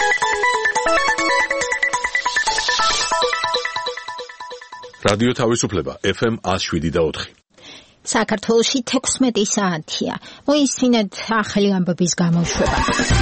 რადიო თავისუფლება FM 107.4. საქართველოში 16 საათია. მოისმინეთ ახალი ამბების გამოშვება.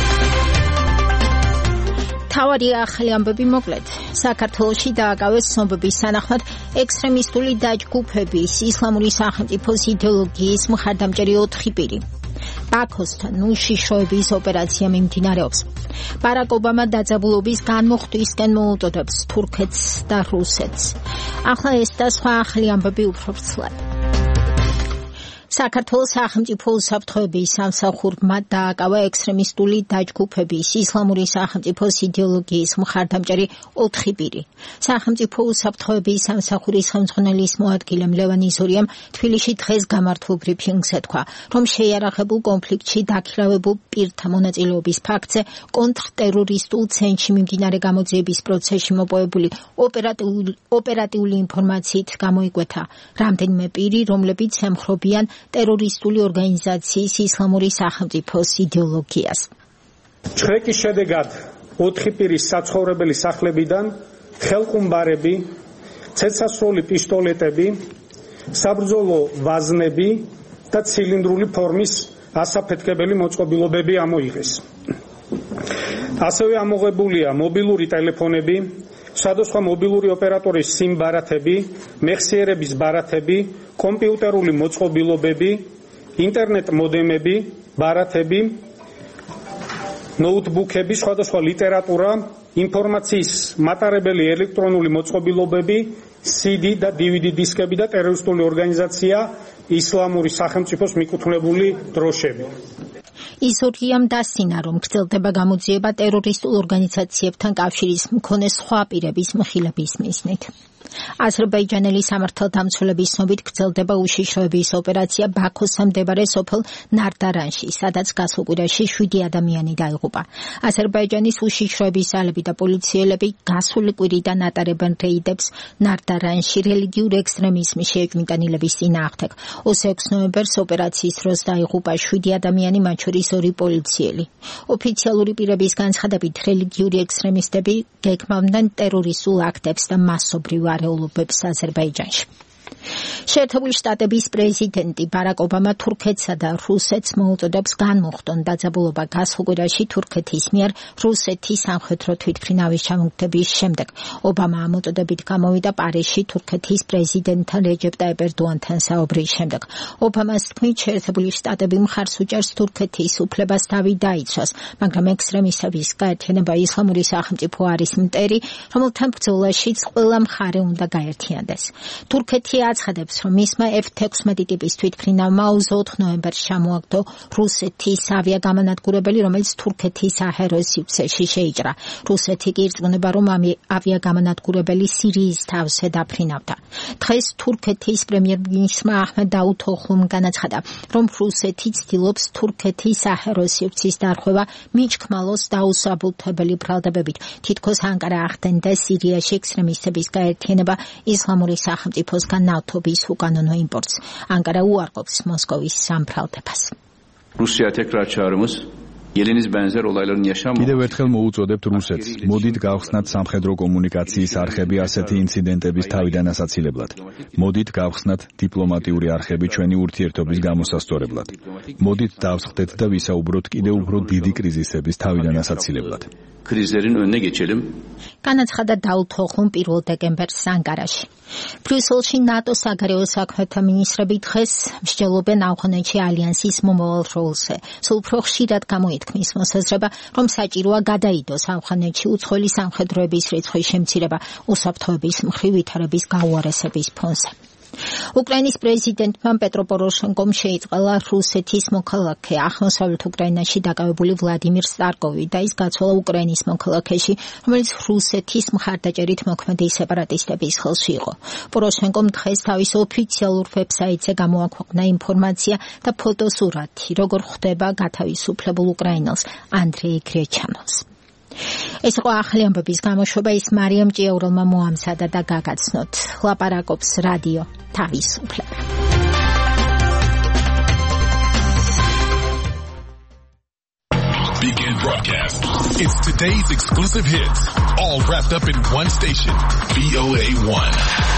თავარი ახალი ამბები მოკლედ. საქართველოში დააკავეს ცნობების თანახმად ექსტრემისტული დაჯგუფების ისლამური სახელმწიფოს იდეოლოგიის მხარდამჭერი 4 პირი. ბაქოსთან უშიშროების ოპერაცია მიმდინარეობს. ბარაკ ობამა დაძაბულობის განმუხტვისკენ მოუწოდებს თურქეთს და რუსეთს. ახლა ეს და სხვა ახალი ამბები უფრო ვრცლად. საქართველოს სახელმწიფო უსაფრთხოების სამსახურმა დააკავა ექსტრემისტული დაჯგუფების ისლამური სახელმწიფოს იდეოლოგიის მხარდამჭერი 4 პირი. სახელმწიფო უსაფრთხოების სამსახურის ხელმძღვანელის მოადგილემ ლევან იზურიამ თბილისში დღეს გამართულ ბრიფინგზე თქვა, რომ შეიარაღებულ კონფლიქტში დაქირავებულ პირთა მონაწილეობის ფაქტზე კონტრტერორისტულ ცენტრში მიმდინარე გამოძიების პროცესში მოპოვებული ოპერატიული ინფორმაციით გამოიკვეთა რამდენიმე პირი, რომლებიც ემხრობიან ტერორისტული ორგანიზაციის ისლამური სახელმწიფოს იდეოლოგიას. ჩხრეკის შედეგად 4 პირის საცხოვრებელი სახლებიდან ხელყუმბარები, ცეცხლსასროლი პისტოლეტები, საბრძოლო ვაზნები და ცილინდრული ფორმის ასაფეთქებელი მოწყობილობები ამოიღეს. ასევე ამოღებულია მობილური ტელეფონები, სხვადასხვა მობილური ოპერატორის SIM ბარათები, მეხსიერების ბარათები, კომპიუტერული მოწყობილობები, ინტერნეტ მოდემები, ბარათები, ნოუთბუქები, სხვადასხვა ლიტერატურა, ინფორმაციის მატარებელი ელექტრონული მოწყობილობები, CD და DVD დისკები და ტერორისტული ორგანიზაცია ისლამური სახელმწიფოს მიკუთვნებული დროშები. იზურიამ დასცინა, რომ გრძელდება გამოძიება ტერორისტულ ორგანიზაციებთან კავშირის მქონე სხვა პირების მხილების მიზნით. აზერბაიჯანელი სამართალდამცველების ცნობით გრძელდება უშიშროების ოპერაცია ბაქოსთან მდებარე სოფელ ნარდარანში, სადაც გასულ კვირაში 7 ადამიანი დაიღუპა. აზერბაიჯანის უშიშროების ძალები და პოლიციელები გასული კვირიდან ატარებენ რეიდებს ნარდარანში რელიგიურ ექსტრემიზმის შეჭმიტანილების წინააღმდეგ. 26 ნოემბერს ოპერაციის დროს დაიღუპა 7 ადამიანი, მათ შორის 2 პოლიციელი. ოფიციალური პირების განცხადებით, რელიგიური ექსტრემისტები გეგმავდნენ ტერორისტულ აქტებს და მასობრივ არეულობებს აზერბაიჯანში. შეერთებული შტატების პრეზიდენტი ბარაკ ობამა თურქეთსა და რუსეთს მოუწოდებს განმუხტონ დაძაბულობა გასულ კვირაში თურქეთის მიერ რუსეთის სამხედრო თვითმფრინავის ჩამოგდების შემდეგ. ობამა ამ მოწოდებით გამოვიდა პარიზში თურქეთის პრეზიდენტთან რეჯეპ ტაიპ ერდოანთან საუბრის შემდეგ. ობამას თქმით, შეერთებული შტატები მხარს უჭერს თურქეთის უფლებას თავი დაიცვას, მაგრამ ექსტრემისტების გაერთიანება ისლამური სახელმწიფო არის მტერი, რომელთან ბრძოლაშიც ყველა მხარე უნდა გაერთიანდეს. თურქეთი აცხადებს, რომ მისმა F-16 ტიპის თვითმფრინავმა 24 ნოემბერს ჩამოაგდო რუსეთის ავიაგამანადგურებელი, რომელიც თურქეთის საჰაერო სივრცეში შეიჭრა. რუსეთი კი ირწმუნება, რომ ავიაგამანადგურებელი სირიის თავზე დაფრინავდა. დღეს თურქეთის პრემიერ-მინისტრმა აჰმედ დაუთოღლუმ განაცხადა, რომ რუსეთი ცდილობს თურქეთის საჰაერო სივრცის დარღვევა მიჩქმალოს დაუსაბუთებელი ბრალდებებით. თითქოს ანკარა ახდენდა სირიაში ექსტრემისტების გაერთიანება ისლამური სახელმწიფოსგან ნავთობის უკანონო იმპორტს. ანკარა უარყოფს მოსკოვის სამფრალდებას. Rusiya tekrar çağrımız Yeleniz benzer olayların yaşanmaması. კიდევ ერთხელ მოუწოდებთ რუსეთს, მოდით გავხსნათ სამხედრო კომუნიკაციის არხები ასეთი ინციდენტების თავიდან ასაცილებლად. მოდით გავხსნათ დიპლომატიური არხები ჩვენი ურთიერთობის გამოსასწორებლად. მოდით დავსხდეთ და ვისაუბროთ კიდევ უფრო დიდი კრიზისების თავიდან ასაცილებლად. Krizlerin önüne geçelim. განაცხადა დაუთოღლუმ 1 დეკემბერს ანკარაში. ბრიუსელში ნატოს საგარეო საქმეთა მინისტრები დღეს მსჯელობენ ავღანეთში ალიანსის მომავალ როლზე. სულ უფრო ხშირად გამოითქმის მოსაზრება, რომ საჭიროა გადაიდოს ავღანეთში უცხოელი სამხედროების რიცხვის შემცირება უსაფრთხოების მხრივ ვითარების გაუარესების ფონზე. უკრაინის პრეზიდენტმა პეტრო პოროშენკომ შეიწყალა რუსეთის მოქალაქე აღმოსავლეთ უკრაინაში დაკავებული ვლადიმირ სტარკოვი და ის გაცვალა უკრაინის მოქალაქეში, რომელიც რუსეთის მხარდაჭერით მოქმედი სეპარატისტების ხელში იყო. პოროშენკომ დღეს თავის ოფიციალურ ვებსაიტზე გამოაქვეყნა ინფორმაცია და ფოტოსურათი, როგორ ხვდება გათავისუფლებულ უკრაინელს ანდრეი გრეჩანოვს. ეს იყო ახალი ამბების გამოშვება, ის მარიამ ჭიაურელმა მოამზადა და გაგაცნოთ. ლაპარაკობს რადიო თავისუფლება. Begin broadcast. It's today's exclusive hits, all wrapped up in one station, VOA1.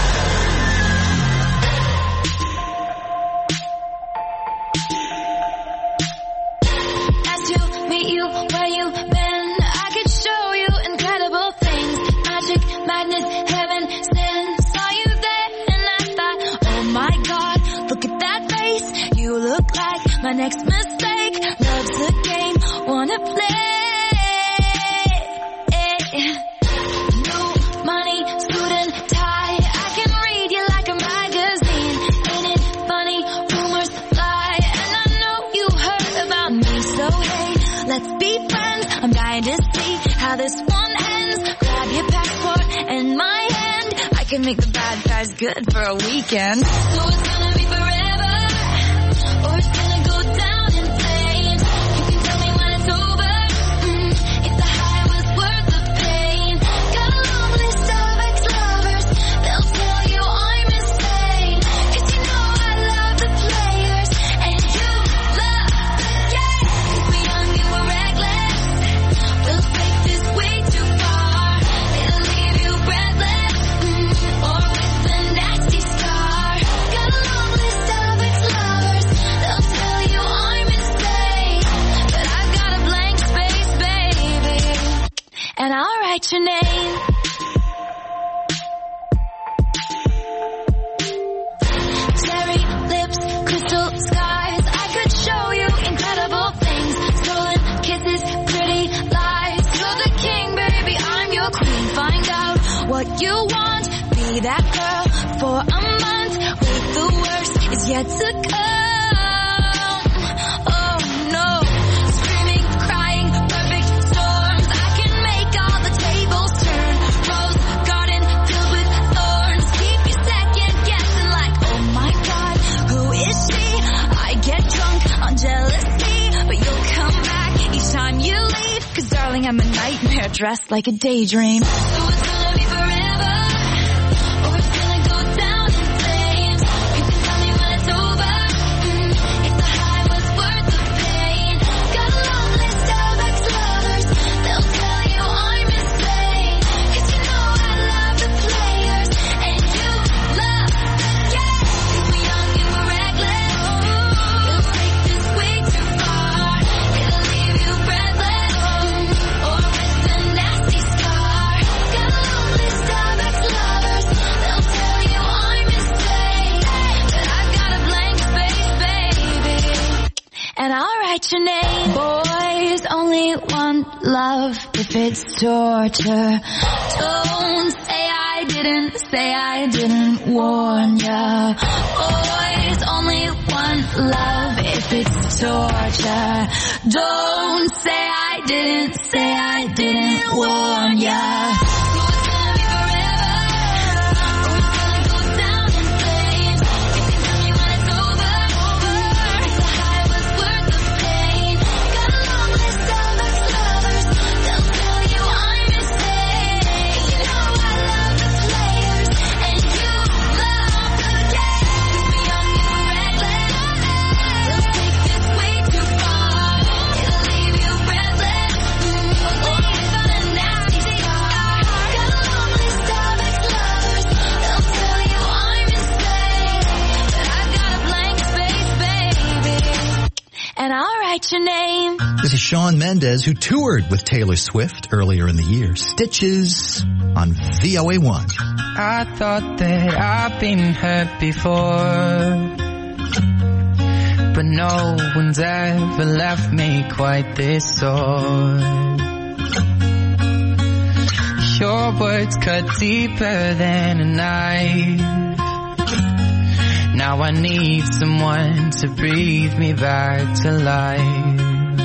My next mistake, love's a game, wanna play. New money, suit and tie, I can read you like a magazine. Ain't it funny, rumors fly, and I know you heard about me. So hey, let's be friends, I'm dying to see how this one ends. Grab your passport and my hand, I can make the bad guys good for a weekend. So it's gonna be forever, or it's gonna go down in flames. You can tell me when it's over, if the high was worth the pain. Got a long list of ex-lovers, they'll tell you I'm insane. 'Cause you know I love the players, and you love the game. We're young and we're reckless, we'll take this way too far. It'll leave you breathless, or with a nasty scar. Got a long list of ex-lovers, they'll tell you I'm insane, but I've got a blank space, baby, and I'll write your name. Cherry lips, crystal skies, I could show you incredible things. Stolen kisses, pretty lies. You're the king, baby, I'm your queen. Find out what you want, be that girl for a month. Wait, the worst is yet to come. Oh no, screaming, crying, perfect storms. I can make all the tables turn. Rose garden filled with thorns. Keep you second guessing like, oh my God, who is she? I get drunk on jealousy, but you'll come back each time you leave. 'Cause darling, I'm a nightmare dressed like a daydream. So it's gonna be forever, or it's gonna go down in flames. You can tell me when it's over, if the high was worth the pain. Got a long list of ex-lovers, they'll tell you I'm insane. 'Cause you know I love the players, and you love the game. We're young and we're reckless, we'll take this way too far. It'll leave you breathless, or with a nasty scar. Got a long list of ex-lovers, they'll tell you I'm insane, but I've got a blank space, baby, and I'll write your name. Boys only want love if it's torture. Don't say I didn't warn ya. Boys only want love if it's torture. Don't say I didn't warn ya. And I'll write your name. This is Shawn Mendes, who toured with Taylor Swift earlier in the year. Stitches on VOA1. I thought that I've been hurt before, but no one's ever left me quite this sore. Your words cut deeper than a knife. Now I need someone to breathe me back to life.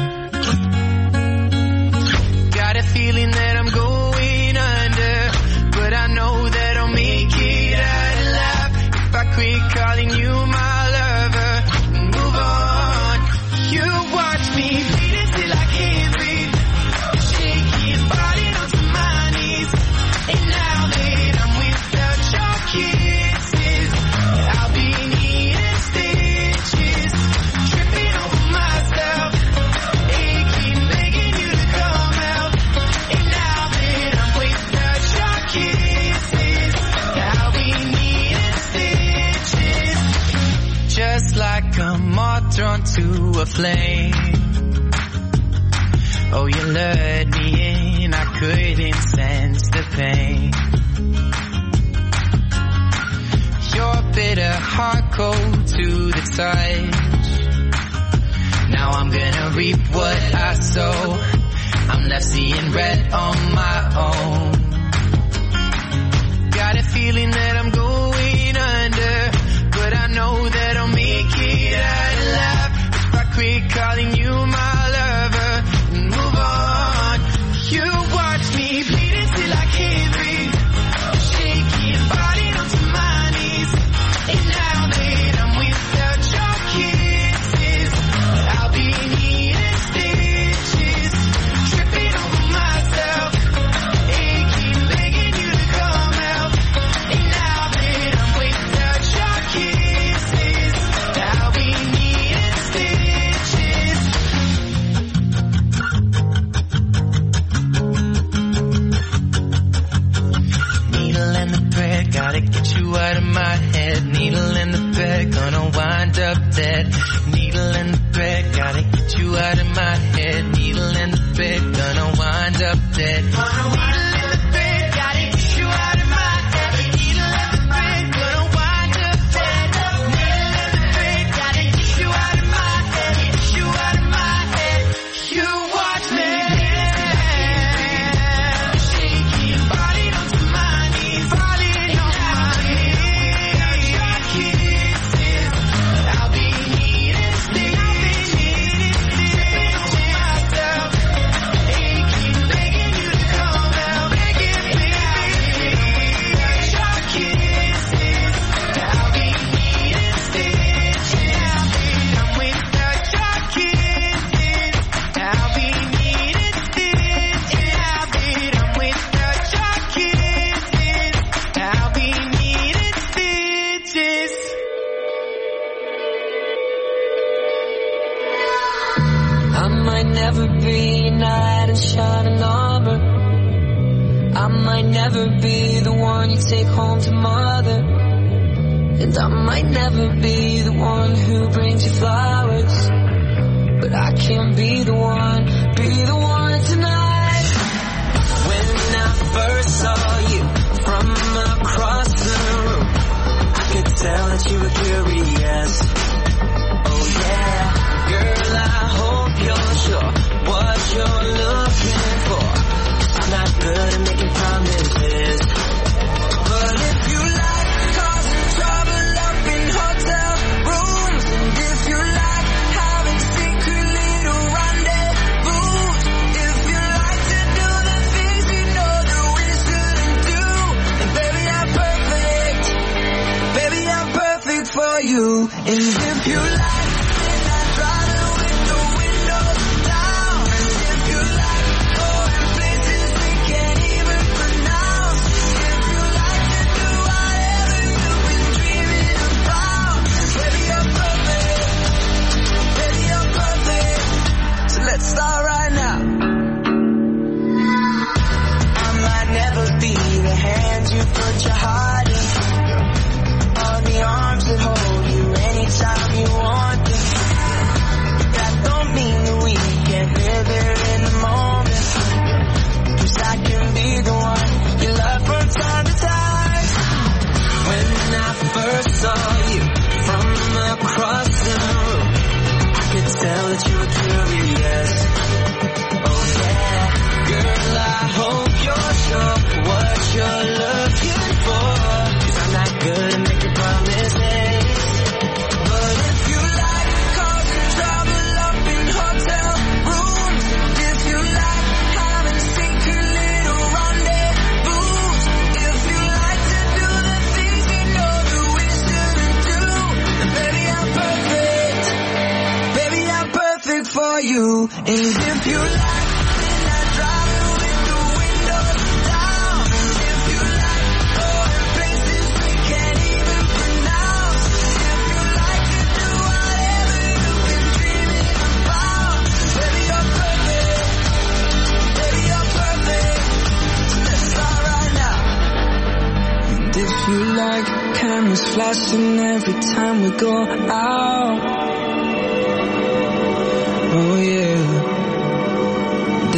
Got a feeling that I'm going under, but I know that I'll make it out alive if I quit calling you my lover and move on. You watch me bleed until I can't breathe, shaking, falling onto my knees. And now that I'm without your kisses, I'll be needing stitches, tripping over myself, Oh, you lured me in, I couldn't sense the pain. Your bitter heart cold to the touch. Now I'm gonna reap what I sow. I'm left seeing red on my own. Got a feeling that I'm going under, but I know that I'll make it out alive if I quit calling you my lover and move on. You watch me bleeding till I can't breathe, shaking, falling onto my knees. And now that I'm without your kisses, I'll be needing stitches, tripping over myself, aching, begging you to come help. And now that I'm without your kisses, I'll be needing stitches. Needle in the thread, gotta get you out of my head. Needle in the thread, gonna wind up dead. Needle in the thread, gotta get you out of my head. Needle in the thread, gonna wind up dead. Needle in the thread, gotta get you out of my head. Needle in the thread, gonna wind up dead. Needle in the thread, gotta get you out of my head. Get you out of my head. You watch me shaking, falling onto my knees, falling on my knees. Your kisses, I'll be needing stitches, tripping over myself, aching, begging you to come out, begging, begging. Your kisses, I'll be needing stitches. I'm without your kisses, I'll be needing stitches. I'm without your kisses, I'll be needing stitches. I might never be a knight in shining armor. I might never be the one you take home to mother. And I might never be the one who brings you flowers. But I can be the one tonight. When I first saw you from across the room, I could tell that you were curious. Oh yeah, girl, I hope you're sure what you're looking for. 'Cause I'm not good at making promises. But if you like causing trouble up in hotel rooms, and if you like having secret little rendezvous, if you like to do the things you know that we shouldn't do, then baby, I'm perfect. Baby, I'm perfect for you. And if you like, then I drive it with the windows down. And if you like going places we can't even pronounce, if you like to do whatever you've been dreaming about, baby, you're perfect. Baby, you're perfect. So let's start right now. I might never be the hand you put your heart in, or the arms that hold you anytime you want them. That don't mean that we can't live there in the moment. 'Cause I can be the one you love from time to time. When I first saw you from across the room, I could tell that you were curious. Oh yeah, girl, I hope you're sure what you're looking for. 'Cause I'm not good at making promises. But if you like causing trouble up in hotel rooms, and if you like having secret little rendezvous, if you like to do the things you know that we shouldn't do, then baby, I'm perfect. Baby, I'm perfect for you. And if you like, then I drive it with the windows down. And if you like going places we can't even pronounce, if you like to do whatever you've been dreaming about, baby, you're perfect. Baby, you're perfect. So let's start right now. And if you like cameras flashing every time we go out, oh yeah. And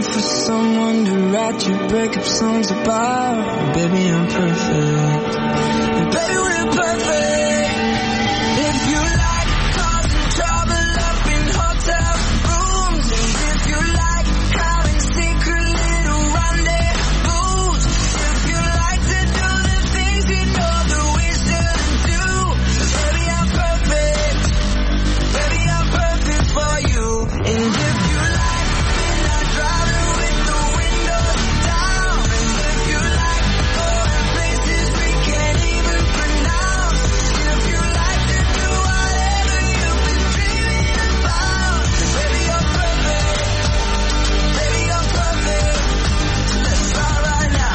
for someone to write your breakup songs about. Baby, I'm perfect. And baby, we're perfect. If you like causing trouble up in hotel rooms, and if you like having secret little rendezvous, if you like to do the things you know that we shouldn't do, baby, I'm perfect. Baby, I'm perfect for you. And if you like midnight driving with the windows down, and if you like going places we can't even pronounce, if you like to do whatever you've been dreaming about, baby, you're perfect. Baby, you're perfect. Let's try right now.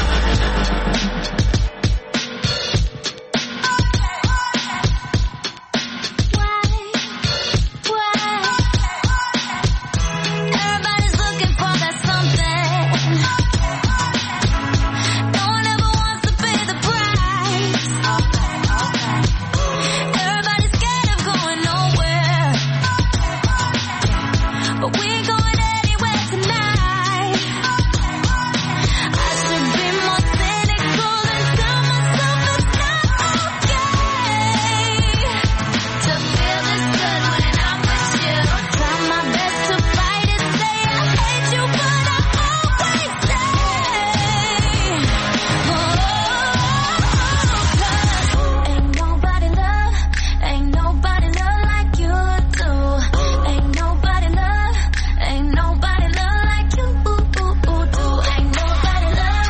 Everybody's looking for that something. No one ever wants to pay the price. Everybody's scared of going nowhere, but we ain't going anywhere tonight. I should be more cynical and tell myself it's not okay to feel this good when I'm with you. Try my best to fight it, say I hate you, but I always stay. Ain't nobody love like you do. Ain't nobody love like you do. Ain't nobody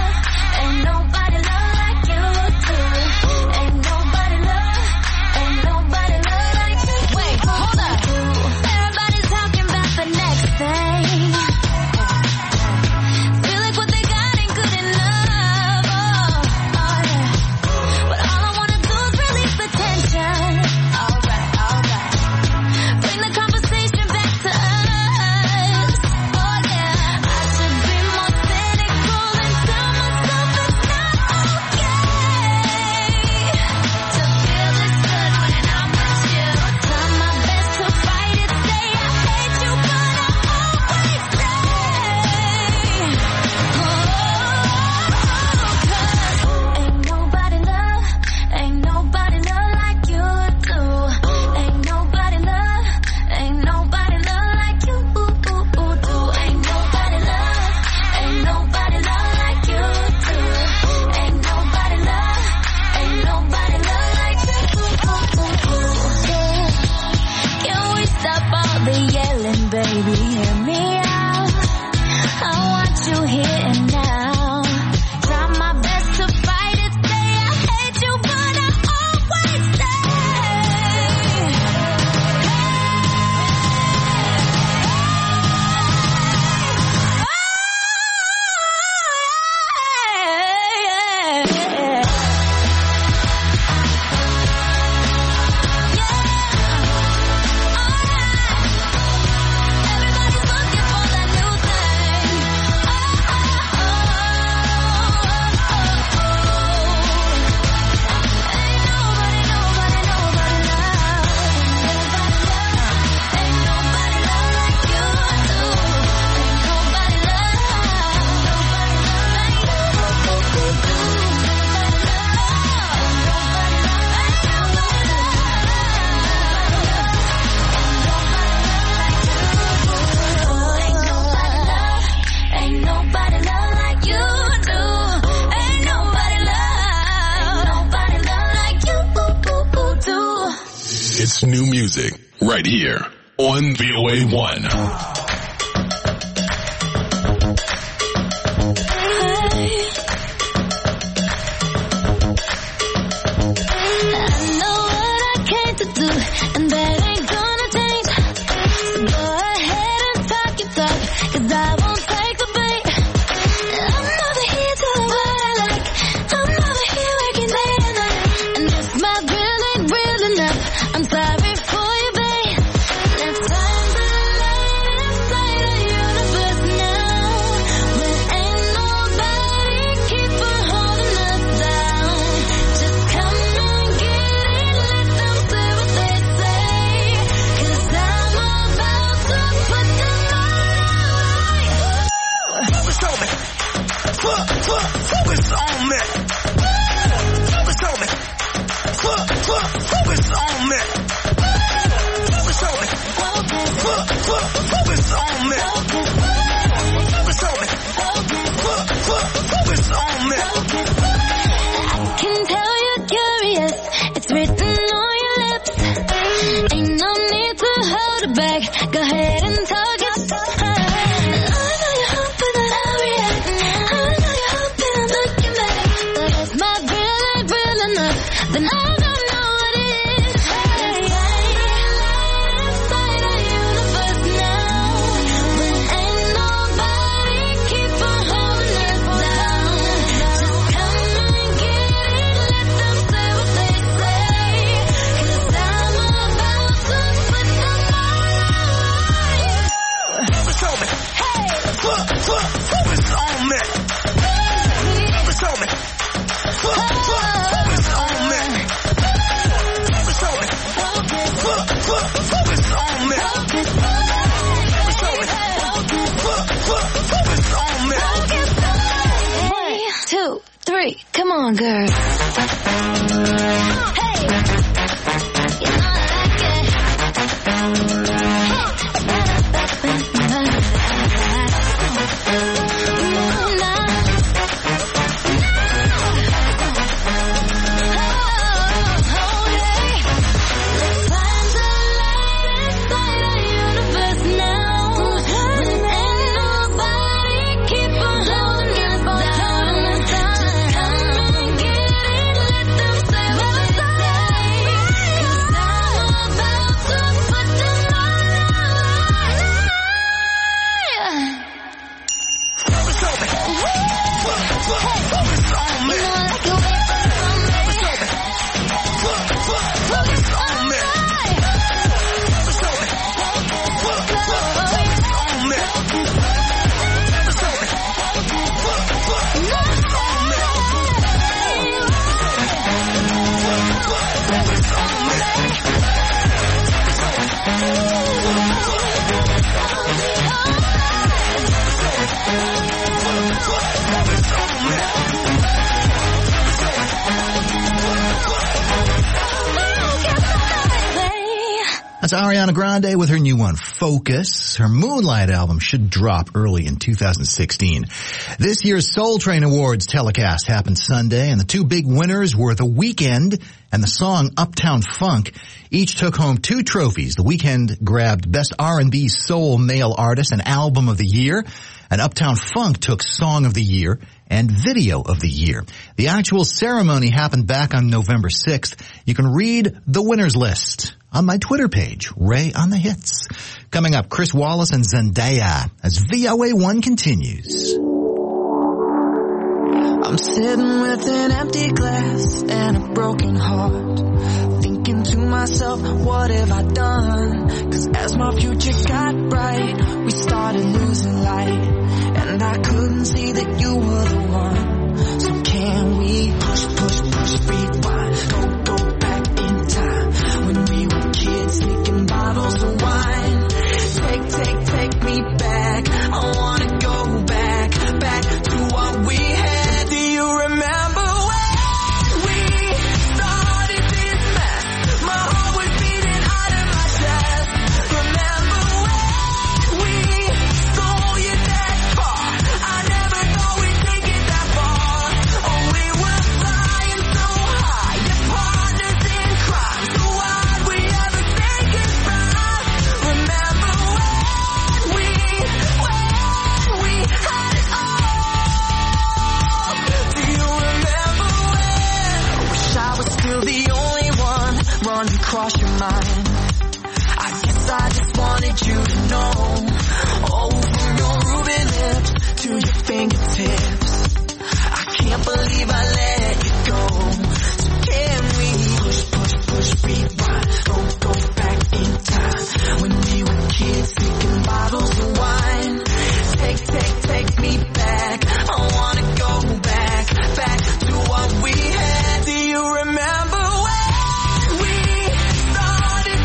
love like you do. Ain't nobody love like you. Wait, hold up. Everybody's talking about the next thing. Feel like what they got ain't good enough. Oh yeah. But all I wanna do is release the tension. Alright. Bring the conversation back to us. Oh yeah. I should be more cynical and tell myself it's not okay to feel this good when I'm with you. Try my best to fight it, say I hate you, but I always stay. Ain't nobody love like you do. Ain't nobody love like you do. Ain't nobody love like you do. Ain't nobody love like you do. Can we stop all the yelling, baby? Hear me out. I want you here and now. Try my best to fight it, say I hate you, but I always stay. Everybody's looking for that new thing. Ain't nobody love like you do. Ain't nobody love like you do. It's new music right here on VOA1. I know what I came to do, and that ain't gonna change. So go ahead and talk your talk, 'cause I won't take the bait. I'm never here to what I like. I'm never here working day and night. And if my grill ain't real enough, I'm sorry for you, babe. Let's find the light and That's Ariana Grande with her new one, Focus. Her Moonlight album should drop early in 2016. This year's Soul Train Awards telecast happened Sunday, and the two big winners were The Weeknd and the song Uptown Funk. Each took home 2 trophies. The Weeknd grabbed Best R&B Soul Male Artist and Album of the Year, and Uptown Funk took Song of the Year and Video of the Year. The actual ceremony happened back on November 6th. You can read the winners list on my Twitter page, Ray on the Hits. Coming up, Chris Wallace and Zendaya as VOA1 continues. I'm sitting with an empty glass and a broken heart, thinking to myself, what have I done? 'Cause as my future got bright, we started losing light, and I couldn't see that you were the one. So can we push, rewind, go back in time, when we were kids sneaking bottles of wine? Take me back, I wanna go back to what we had. Do you remember when we started this mess? My heart was beating out of my chest. Remember when we stole you that car? I never thought we'd take it that far. Oh, we were flying so high, your partners in crime. So why'd we ever say goodbye? Remember when we had it all? Do you remember when? Wish I was still the only one running across your mind. I guess I just wanted you to know. Oh, from your ruby lips to your fingertips, I can't believe I let you go. So can we push, rewind, go back in time, when we were kids drinking bottles of wine? Take me back, I wanna go back to what we had. Do you remember when we started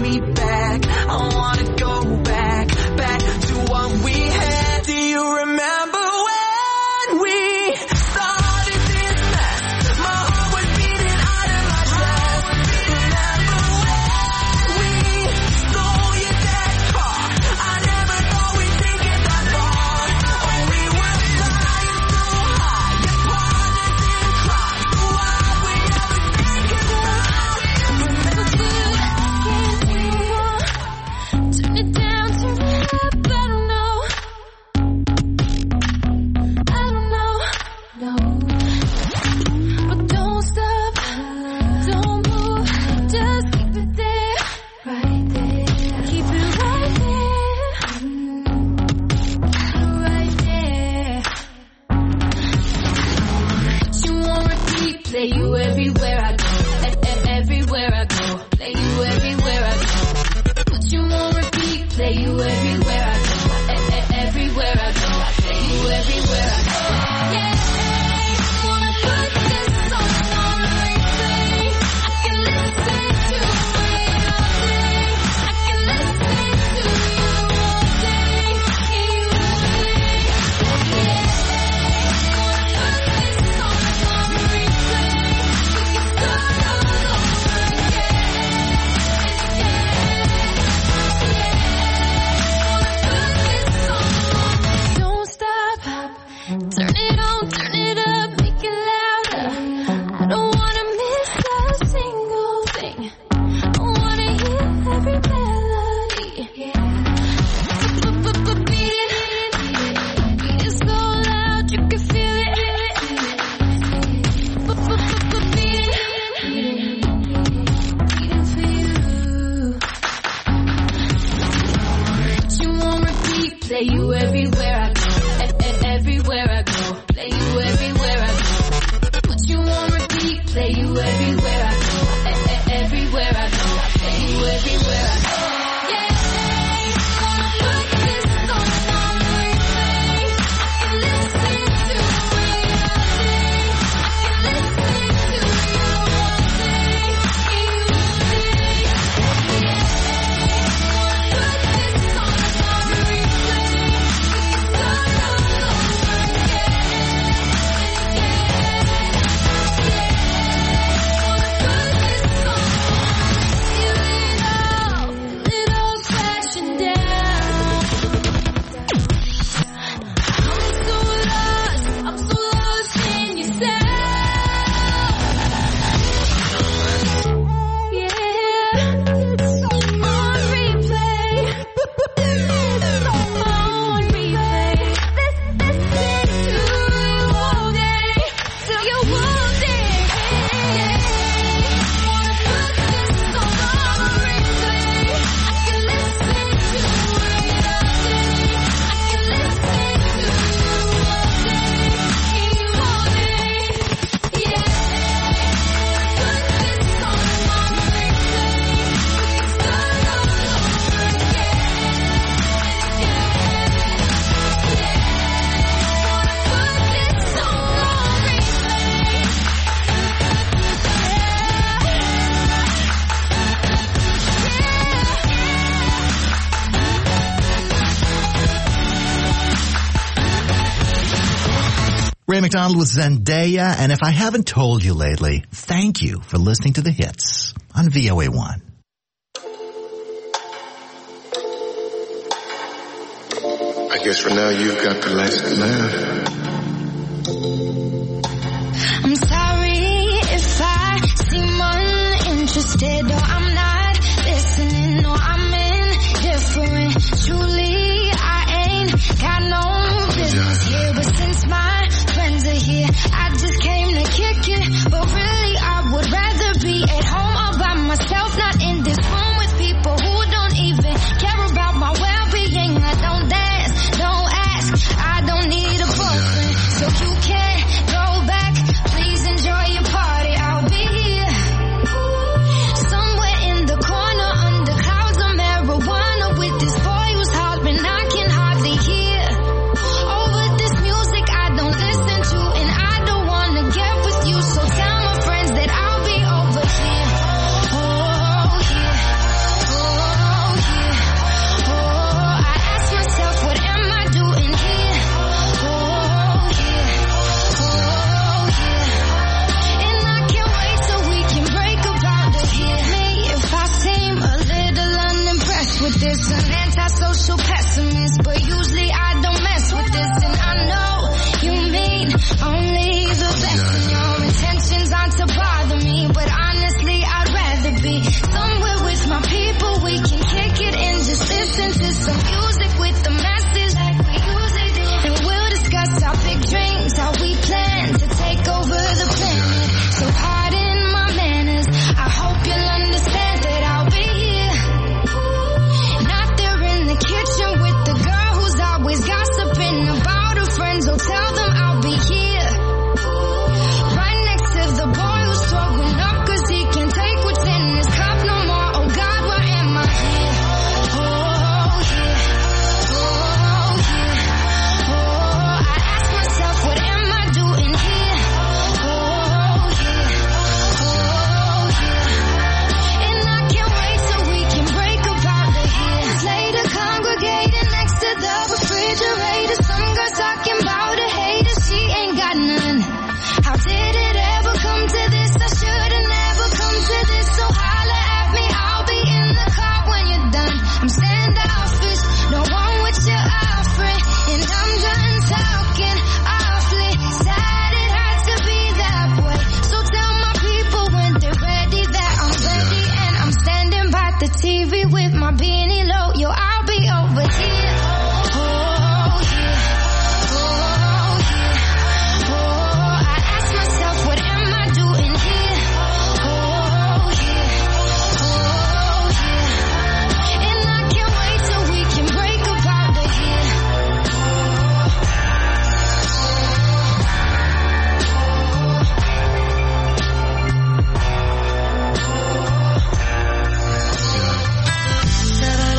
me back. I wanna go back to what we had. Do you remember when we started this mess? My heart was beating out of my chest. Remember when we stole your dad's car? I never thought we'd take it that far. Oh, we were flying so high, your partners in crime. So why we never think it out? Remember turn it down, turn it up, I don't know. No. But don't stop, don't move, just keep it there, right there. Keep it right there, right there. You won't repeat, play you everywhere I go, everywhere I go. Play you everywhere I go. But you won't repeat, play you everywhere I go, everywhere I go. Play you everywhere I go. Yeah, wanna put this song on replay. I can listen to it all day. I can listen to you all day. You yeah, wanna put this song on replay. We can start all over again. Don't stop, turn it on, turn it up, make it louder. I don't wanna miss a single thing. I wanna hear every melody. Beat it so loud you can feel it. Beating for you. You won't repeat, play you everywhere I go, everywhere I go. Play you everywhere I go. But you won't repeat, play you everywhere I go, everywhere I go. Play you everywhere I go. Yeah, wanna put this song on replay. I can listen to it all day. I can listen to you all day. You yeah, wanna put this song on replay. Start all over little crashing down. I'm so lost in yourself. Yeah, on replay. On replay. Listen to you all day, till you all day. Wanna put this song on replay. I can listen to it all day. I can listen to you all day. You all day. Yeah. Put this song on replay. We can start all over again. Wanna put this song on replay. Ray McDonald with Zendaya, and if I haven't told you lately, thank you for listening to The Hits on VOA1. I guess for now you've got the last laugh. I'm sorry if I seem uninterested or I'm not listening or I'm indifferent. Truly, I ain't got no business here, but since my friends are here, I just came to kick it. But really, I would rather be at home all by myself, not in this room with people who don't even care about my well-being. I don't dance, don't ask, I don't need a boyfriend, so you can't go back. Please enjoy your party, I'll be here somewhere in the corner under clouds of marijuana with this boy who's hard social pessimist, but usually I don't mess with this, and I know you mean only the best. And your intentions aren't to bother me, but honestly I'd rather be somewhere with my people. We can kick it and just listen to some music with the message like we usually do, and we'll discuss our big dreams, how we plan to take over the planet. So pardon my manners, I hope you'll understand that I'll be here, not there in the kitchen with the girl who's always gossiping about her friends. Oh, tell them I'll be here, right next to the boy who's throwing up 'cause he can't take what's in his cup no more. Oh God, why am I here? Oh yeah, oh yeah, oh, I ask myself, what am I doing here? Oh yeah, oh yeah, and I can't wait till we can break up out of here. Later congregating next to the refrigerator, some girl talking about a hater, she ain't got none. How did it ever come to this? I should've never come to this. So holla at me, I'll be in the car when you're done. I'm standoffish, don't want what you're offering, and I'm done talking awfully. Sad it had to be that way. So tell my people when they're ready that I'm ready, and I'm standing by the TV with my beanie low. Yo, I'll be over here. Oh yeah, oh yeah, oh, I ask myself, what am I doing here? Oh yeah, oh yeah, and I can't wait till we can break up out of here. Da da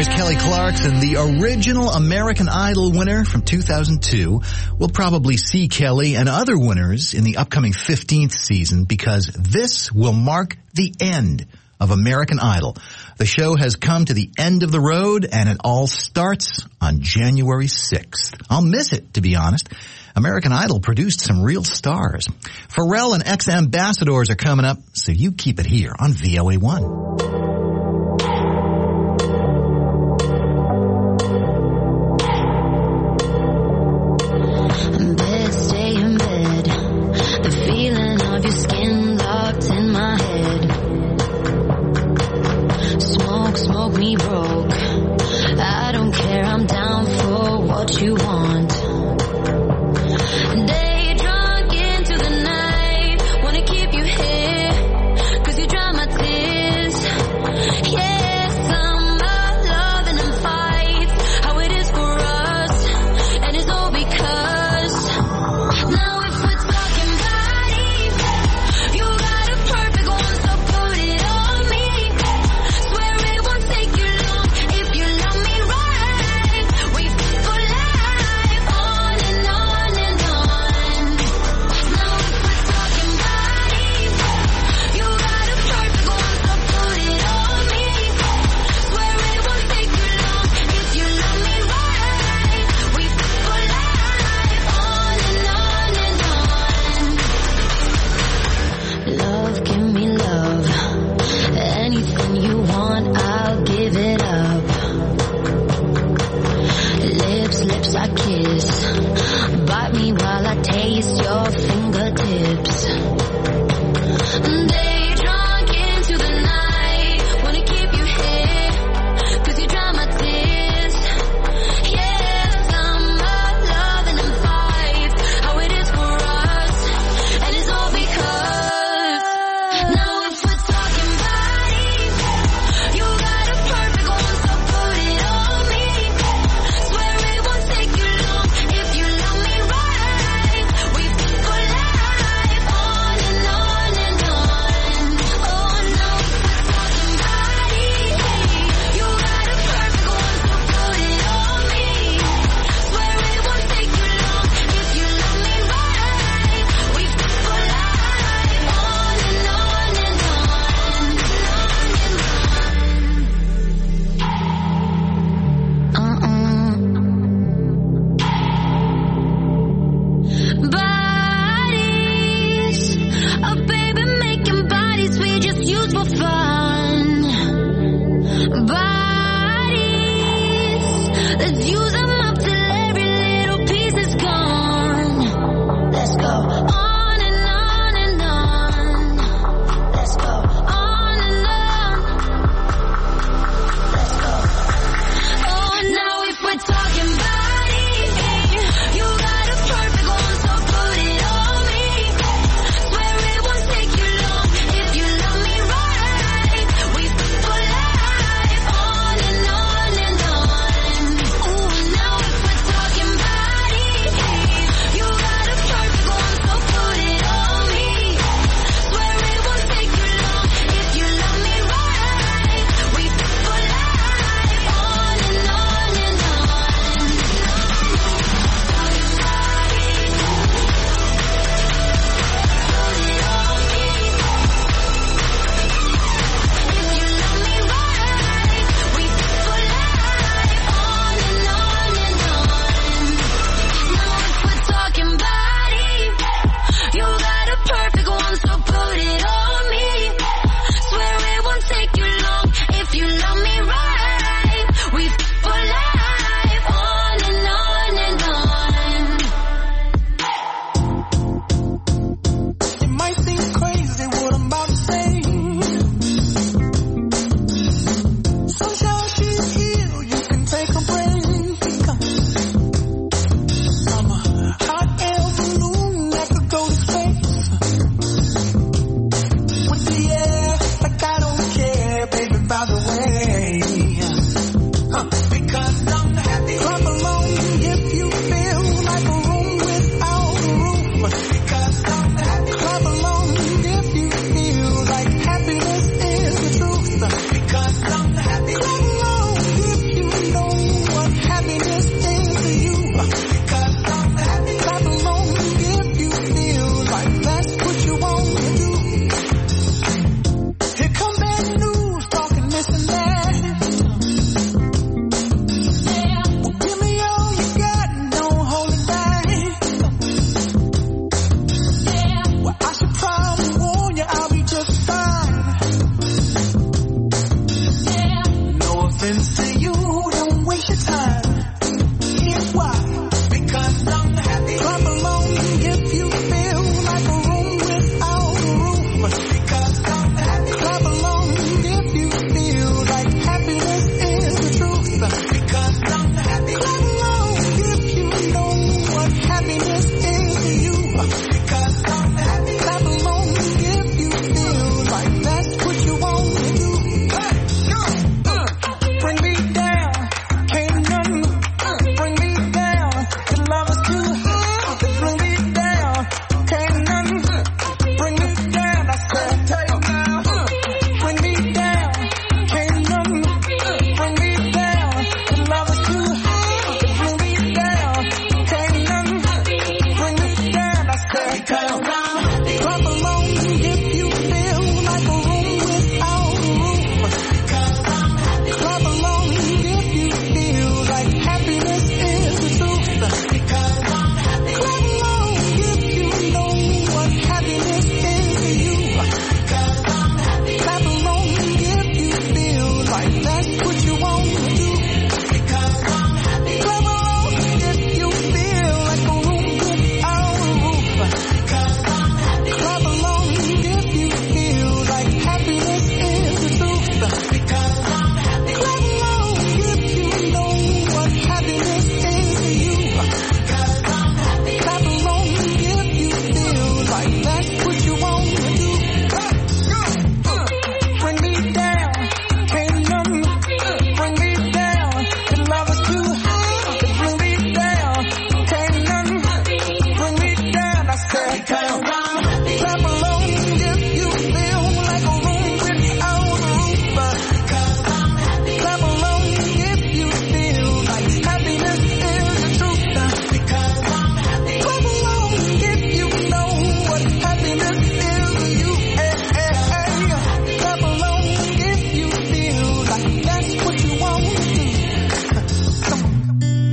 There's Kelly Clarkson, the original American Idol winner from 2002. We'll probably see Kelly and other winners in the upcoming 15th season because this will mark the end of American Idol. The show has come to the end of the road, and it all starts on January 6th. I'll miss it, to be honest. American Idol produced some real stars. Pharrell and ex-ambassadors are coming up, so you keep it here on VOA1. Smoke me broke. I don't care, I'm down for what you want. Day drunk into the night, wanna keep you here, 'cause you dry my tears.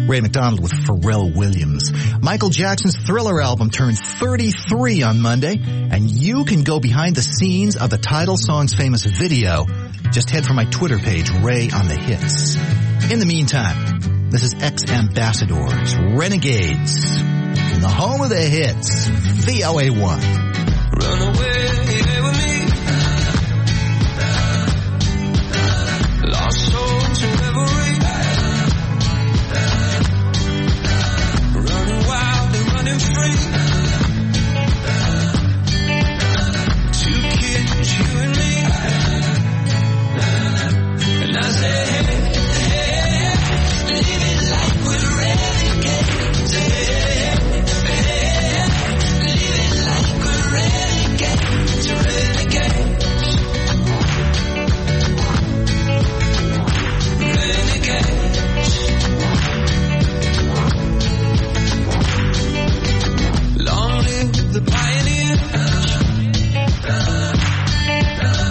Ray McDonald with Pharrell Williams. Michael Jackson's Thriller album turns 33 on Monday, and you can go behind the scenes of the title song's famous video. Just head for my Twitter page, Ray on the Hits. In the meantime, this is Ex-Ambassadors, Renegades, in the home of the hits, VOA1. Run away with me. Lost soul to revelry. Running wild and running free. Two kids, you and me. And I say, hey, living like we're renegades. Living like we're renegades, renegades. Renegades. Long live the pioneers.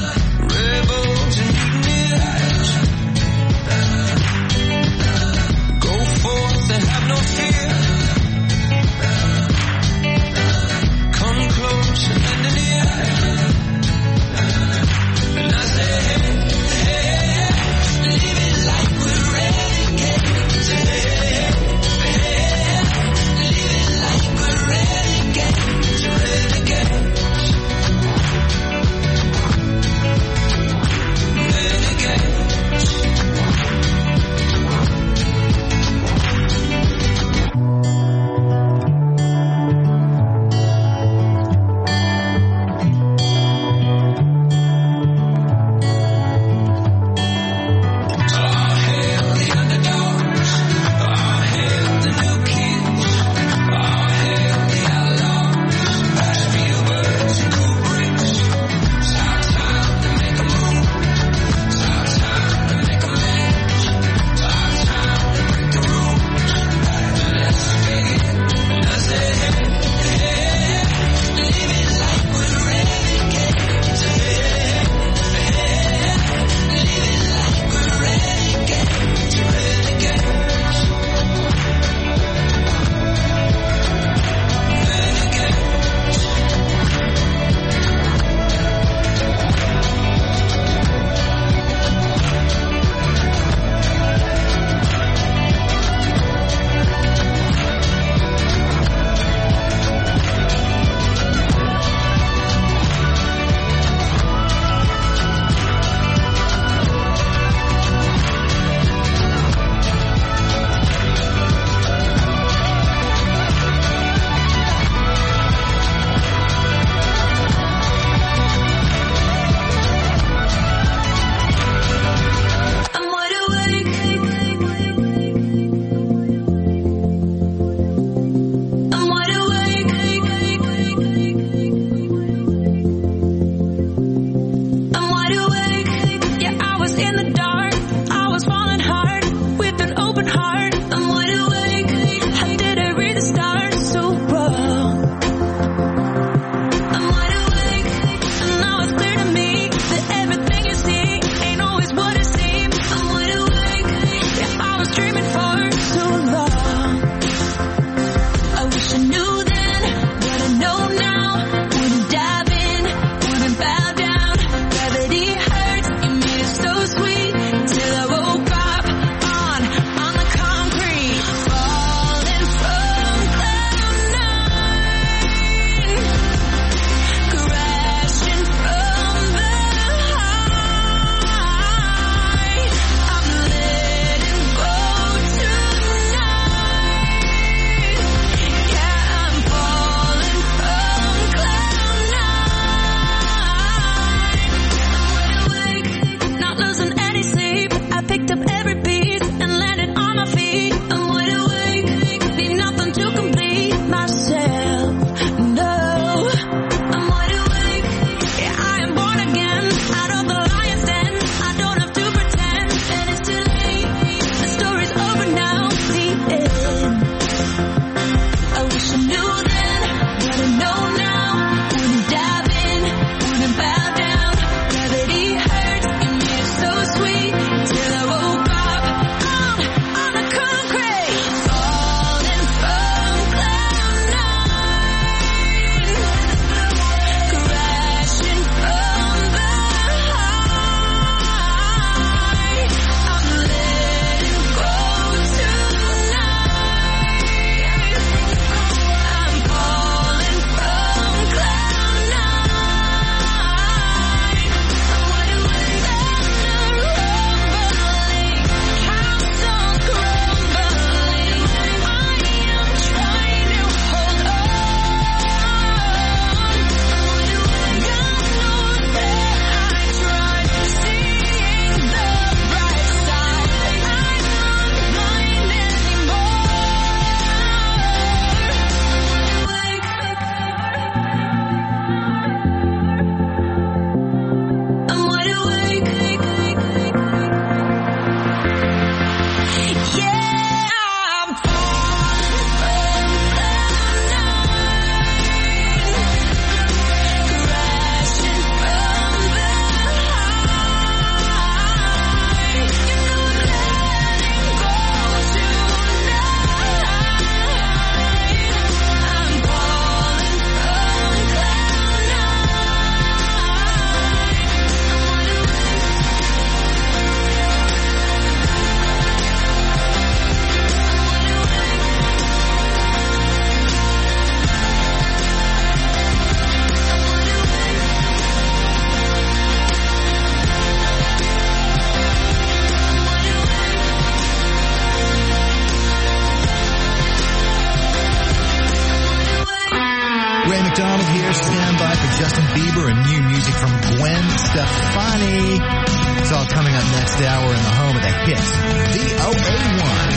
Justin Bieber and new music from Gwen Stefani. It's all coming up next hour in the home of the hits, VOA1.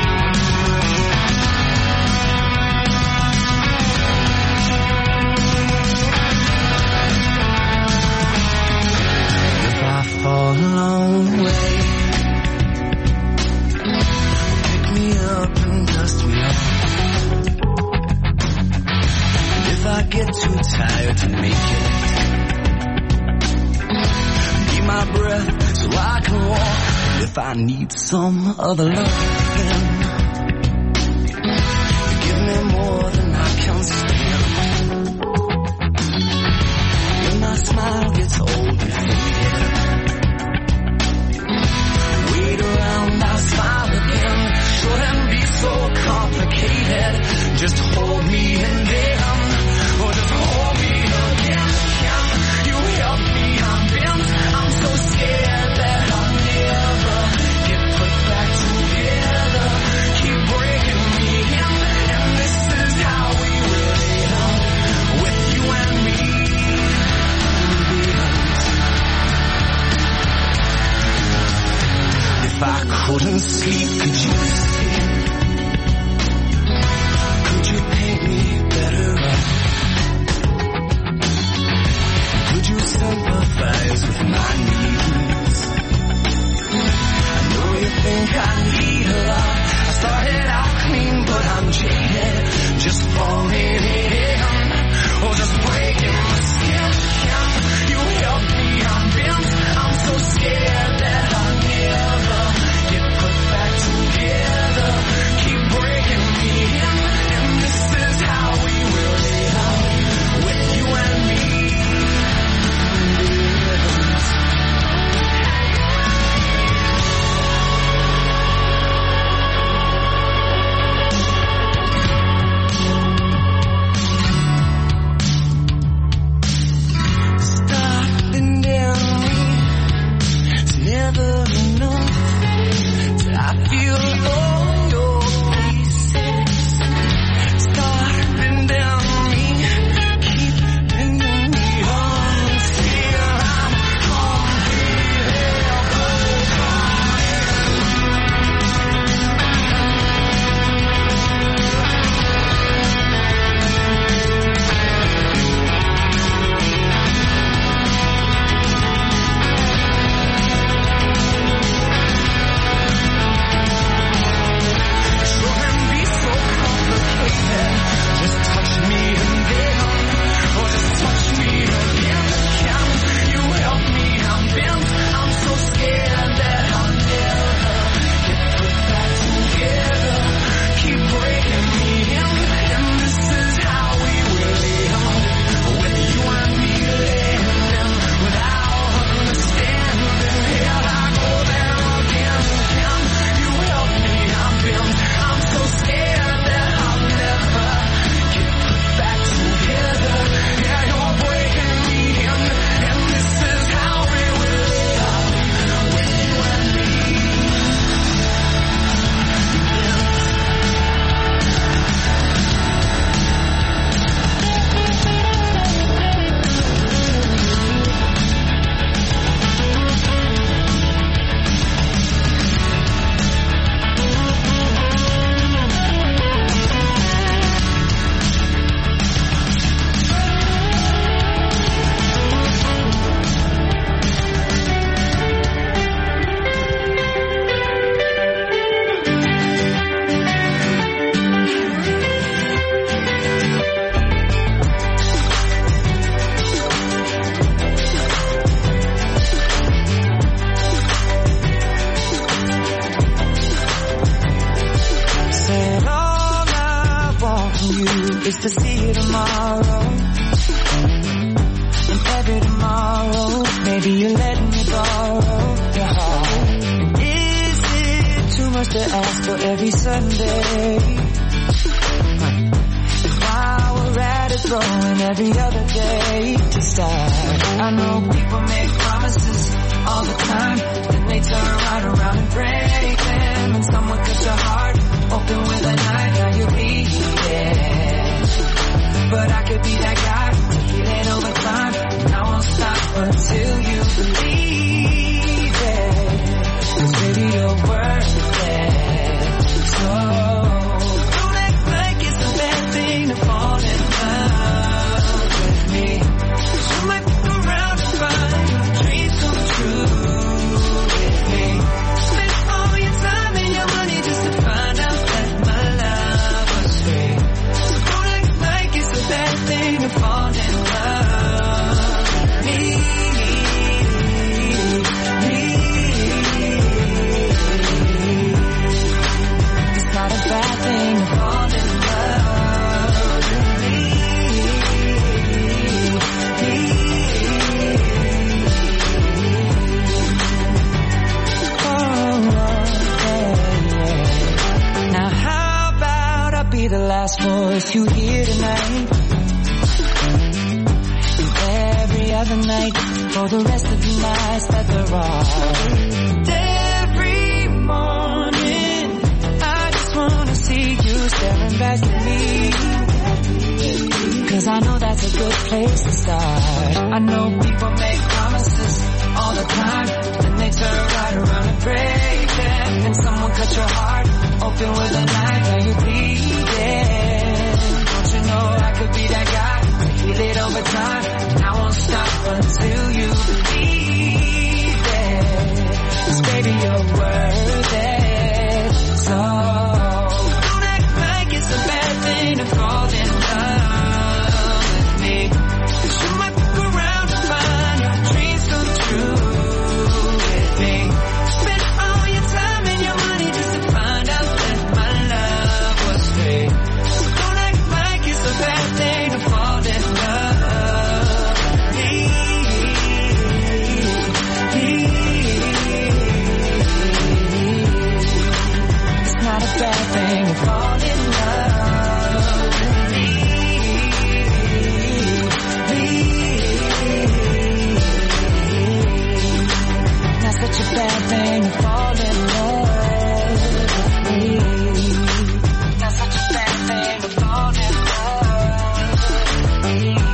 If I fall a long way, pick me up and dust me off. If I get too tired to make it, keep my breath so I can walk. If I need some other loving, give me more than I can stand. When my smile gets old and faded, wait around, I'll smile again. Shouldn't be so complicated. Just hold me and then, or just hold me again. Can you help me? I'm bent. I'm so scared that I'll never get put back together. Keep breaking me in, and this is how we will end, with you and me. If I couldn't sleep, could you see? Could you paint me better up? Could you sympathize with my needs? I know you think I need a lot. I started out clean, but I'm jaded. Just falling in, or just breaking my skin. Can you help me? I'm bent. I'm so scared that I'll never get put back together. Keep breaking me in, and this is how we will end, with you and me. Stopping down me, it's never enough till I feel all your pieces. Stopping down me, keeping me on till I'm shouldn't be so complicated. Just touch me and then, or just touch me again. Can you help me? I'm bent. I'm so scared that I'll never get put back together. Keep breaking me in, and this is how we will end, with you and me landing without understanding. Hell, I go there again. Can you help me? I'm bent. I'm so scared that I'll never get put back together. Yeah, you're breaking me in, and this is how we will end, with you and me. Said all I want from you is to see you tomorrow, and every tomorrow, maybe you let me borrow your heart. Is it too much to ask for every Sunday? And while we're at it, throwing every other day to start. I know people make promises all the time, then they turn right around and break them. And someone cut your heart open with a knife, now you're bleeding. But I could be that guy to heal it over time. voice you hear tonight. And every other night, for the rest of the nights that there are. Every morning, I just wanna see you staring back at me. 'Cause I know that's a good place to start. I know people make promises all the time, and they turn right around and break them. And someone cut your heart open with a knife, now you're bleeding. Don't you know I could be that guy to heal it over time? And I won't stop until you believe it. 'Cause baby, you're worth it. So don't act like it's a bad thing to fall in love with me. 'Cause you might look around and find your dreams come true with me. Spend all your time and your money just to find out that my love was free. So don't act like it's a bad thing to fall in love with me. It's not a bad thing to fall in love with me. Not such a bad thing to fall in love with me. Not such a bad thing to fall in love with me.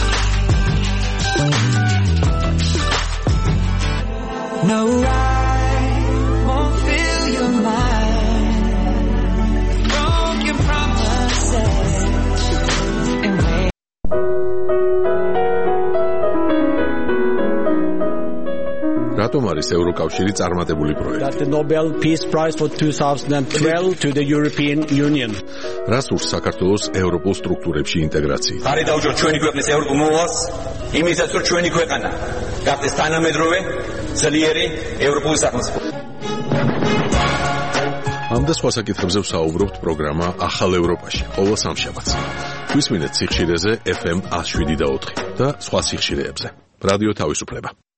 No, I won't fill your mind. Broken promises and wait. რატომ არის ევროკავშირი წარმატებული პროექტი? That the Nobel Peace Prize for 2012 to the European Union. რას ურს საქართველოს ევროპულ სტრუქტურებში ინტეგრაცია? ხარი დაუჭიროთ ჩვენი ქვეყნის ევროპულ მოვალს, იმისაც რომ ჩვენი ქვეყანა გახდეს თანამედროვე, ძლიერი ევროპული სახელმწიფო. ამ და სხვა საკითხებზე ვსაუბრობთ პროგრამა ახალ ევროპაში ყოველ სამშაბათს. გვისმინეთ სიხშირეზე FM 107.4 და სხვა სიხშირეებზე. რადიო თავისუფლება.